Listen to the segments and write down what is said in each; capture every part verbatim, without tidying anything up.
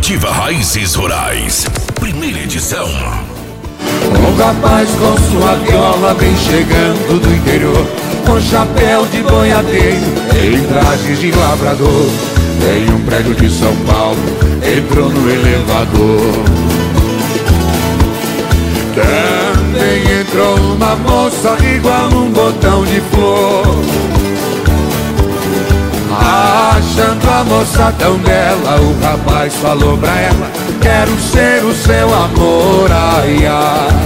Comitiva Raízes Rurais, primeira edição. Um rapaz com sua viola vem chegando do interior, com chapéu de boiadeiro, em trajes de lavrador. Em um prédio de São Paulo, entrou no elevador. Também entrou uma moça igual um botão de flor. Achando a moça tão bela, o rapaz falou pra ela: quero ser o seu amor, ai, ai.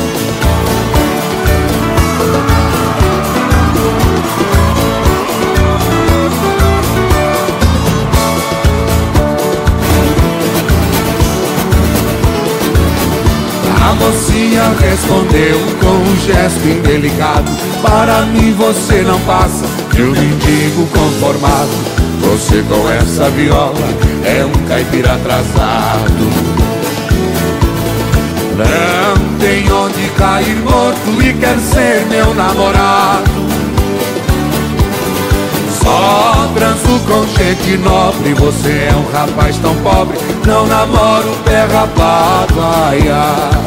A mocinha respondeu com um gesto indelicado: para mim você não passa de um mendigo conformado. Você com essa viola é um caipira atrasado. Não tem onde cair morto e quer ser meu namorado. Só transo com gente nobre, você é um rapaz tão pobre. Não namoro pé rapado, ai, ai.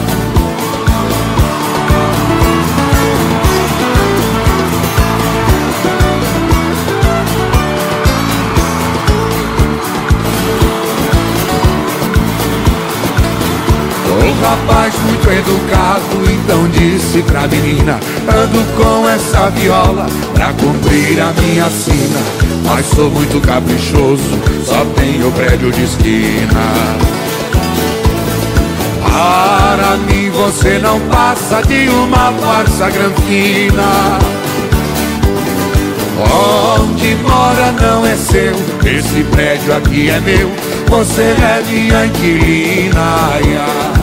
Um rapaz muito educado então disse pra menina: ando com essa viola pra cumprir a minha sina, mas sou muito caprichoso, só tenho prédio de esquina. Para mim você não passa de uma farsa granfina. Onde mora não é seu, esse prédio aqui é meu, você é minha inquilina, ai, ai.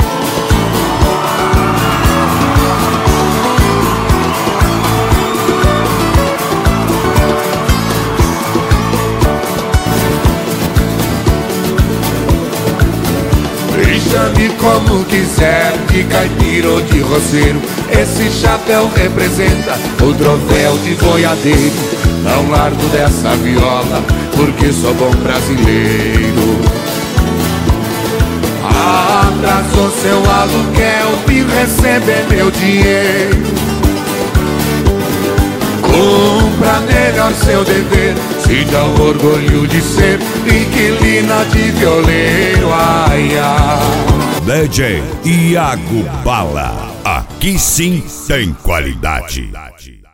Chame como quiser, de caipira ou de roceiro, esse chapéu representa o troféu de boiadeiro. Não largo dessa viola porque sou bom brasileiro. Atrasou seu aluguel, vim receber meu dinheiro. Cumpra melhor seu dever, sinta o orgulho de ser inquilina de violeiro, ai, ai. D J Iago Bala, aqui sim tem qualidade.